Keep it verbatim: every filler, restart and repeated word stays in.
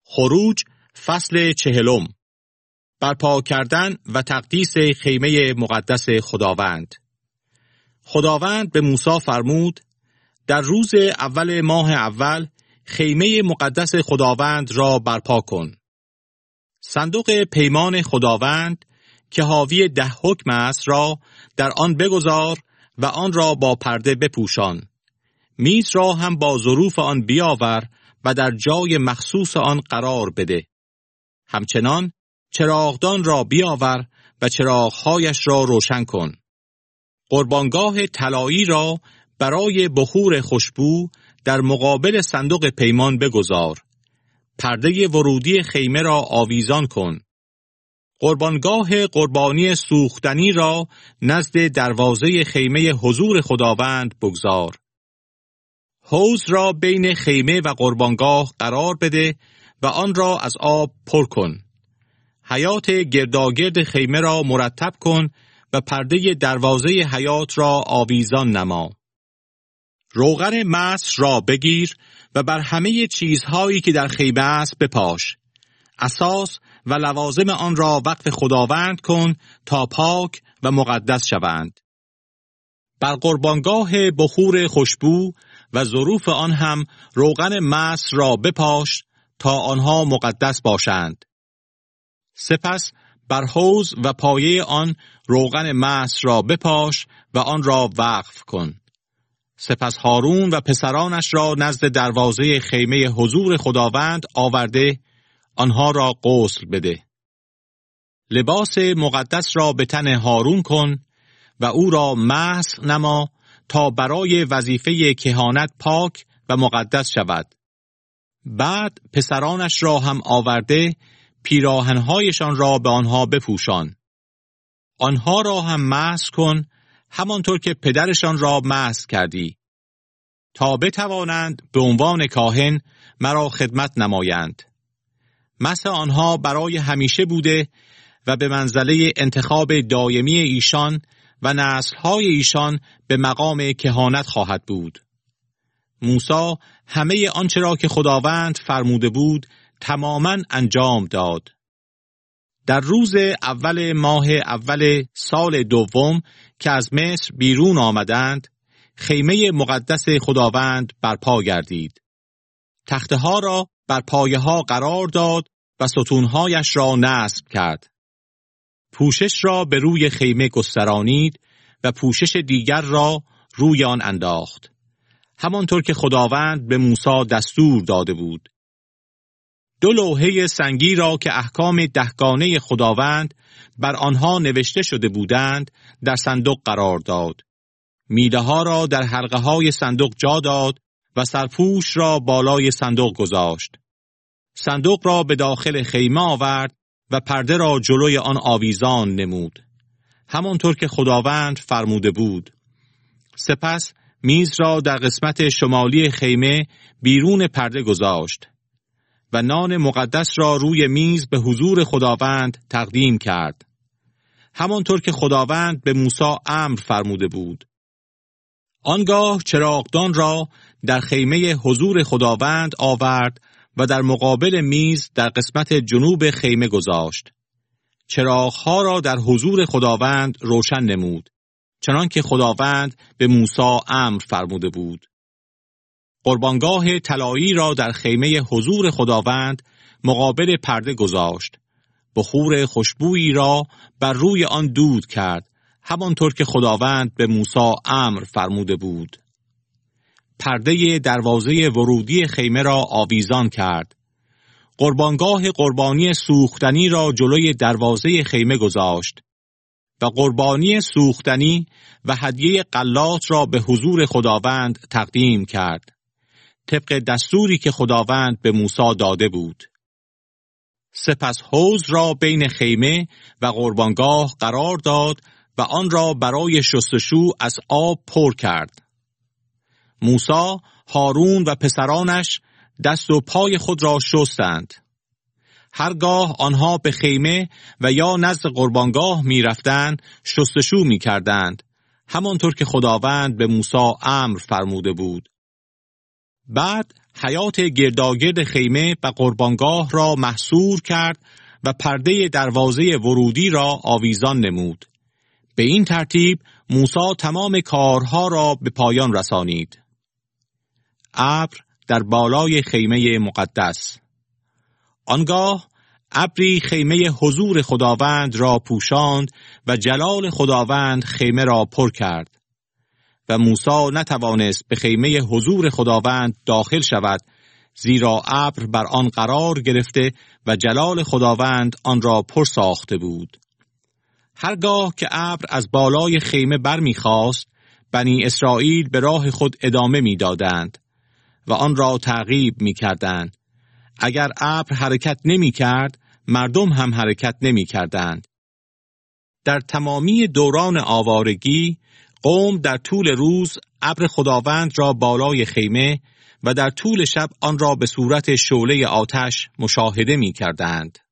خروج فصل چهلم. برپا کردن و تقدیس خیمه مقدس خداوند. خداوند به موسی فرمود: در روز اول ماه اول خیمه مقدس خداوند را برپا کن. صندوق پیمان خداوند که حاوی ده حکم است را در آن بگذار و آن را با پرده بپوشان. میز را هم با ظروف آن بیاور و در جای مخصوص آن قرار بده. همچنان چراغدان را بیاور و چراغهایش را روشن کن. قربانگاه طلایی را برای بخور خوشبو در مقابل صندوق پیمان بگذار. پرده ورودی خیمه را آویزان کن. قربانگاه قربانی سوختنی را نزد دروازه خیمه حضور خداوند بگذار. حوض را بین خیمه و قربانگاه قرار بده و آن را از آب پر کن. حیاط گرداگرد خیمه را مرتب کن و پرده دروازه حیاط را آویزان نما. روغن مس را بگیر و بر همه چیزهایی که در خیمه است بپاش. اساس و لوازم آن را وقف خداوند کن تا پاک و مقدس شوند. بر قربانگاه بخور خوشبو و ظروف آن هم روغن مس را بپاش تا آنها مقدس باشند. سپس بر حوض و پایه آن روغن مس را بپاش و آن را وقف کن. سپس هارون و پسرانش را نزد دروازه خیمه حضور خداوند آورده آنها را غسل بده. لباس مقدس را به تن هارون کن و او را مسح نما تا برای وظیفه کهانت پاک و مقدس شود. بعد پسرانش را هم آورده پیراهنهایشان را به آنها بپوشان. آنها را هم مسح کن همانطور که پدرشان را مسح کردی، تا بتوانند به عنوان کاهن مرا خدمت نمایند. مسح آنها برای همیشه بوده و به منزله انتخاب دائمی ایشان و نسل‌های ایشان به مقام کهانت خواهد بود. موسی همه آنچه را که خداوند فرموده بود تماماً انجام داد. در روز اول ماه اول سال دوم که از مصر بیرون آمدند، خیمه مقدس خداوند برپا گردید. تخته ها را بر پایه ها قرار داد و ستونهایش را نصب کرد. پوشش را به روی خیمه گسترانید و پوشش دیگر را روی آن انداخت، همانطور که خداوند به موسی دستور داده بود. دو لوحه سنگی را که احکام دهگانه خداوند بر آنها نوشته شده بودند در صندوق قرار داد. میله ها را در حلقه های صندوق جا داد و سرپوش را بالای صندوق گذاشت. صندوق را به داخل خیمه آورد و پرده را جلوی آن آویزان نمود، همانطور که خداوند فرموده بود. سپس میز را در قسمت شمالی خیمه بیرون پرده گذاشت و نان مقدس را روی میز به حضور خداوند تقدیم کرد، همانطور که خداوند به موسی امر فرموده بود. آنگاه چراغدان را در خیمه حضور خداوند آورد و در مقابل میز در قسمت جنوب خیمه گذاشت. چراغها را در حضور خداوند روشن نمود، چنان که خداوند به موسی امر فرموده بود. قربانگاه طلایی را در خیمه حضور خداوند مقابل پرده گذاشت. بخور خوشبویی را بر روی آن دود کرد، همانطور که خداوند به موسی امر فرموده بود. پرده دروازه ورودی خیمه را آویزان کرد. قربانگاه قربانی سوختنی را جلوی دروازه خیمه گذاشت و قربانی سوختنی و هدیه غلات را به حضور خداوند تقدیم کرد، طبق دستوری که خداوند به موسی داده بود. سپس حوض را بین خیمه و قربانگاه قرار داد و آن را برای شستشو از آب پر کرد. موسی، هارون و پسرانش دست و پای خود را شستند. هرگاه آنها به خیمه و یا نزد قربانگاه می رفتند شستشو می کردند، همانطور که خداوند به موسی امر فرموده بود. بعد حیات گرداگرد خیمه و قربانگاه را محصور کرد و پرده دروازه ورودی را آویزان نمود. به این ترتیب موسی تمام کارها را به پایان رسانید. ابر در بالای خیمه مقدس. آنگاه ابری خیمه حضور خداوند را پوشاند و جلال خداوند خیمه را پر کرد و موسی نتوانست به خیمه حضور خداوند داخل شود، زیرا ابر بر آن قرار گرفته و جلال خداوند آن را پر ساخته بود. هرگاه که ابر از بالای خیمه برمیخاست، بنی اسرائیل به راه خود ادامه میدادند و آن را تعقیب میکردند. اگر ابر حرکت نمیکرد، مردم هم حرکت نمیکردند. در تمامی دوران آوارگی، قوم در طول روز ابر خداوند را بالای خیمه و در طول شب آن را به صورت شعله آتش مشاهده می‌کردند.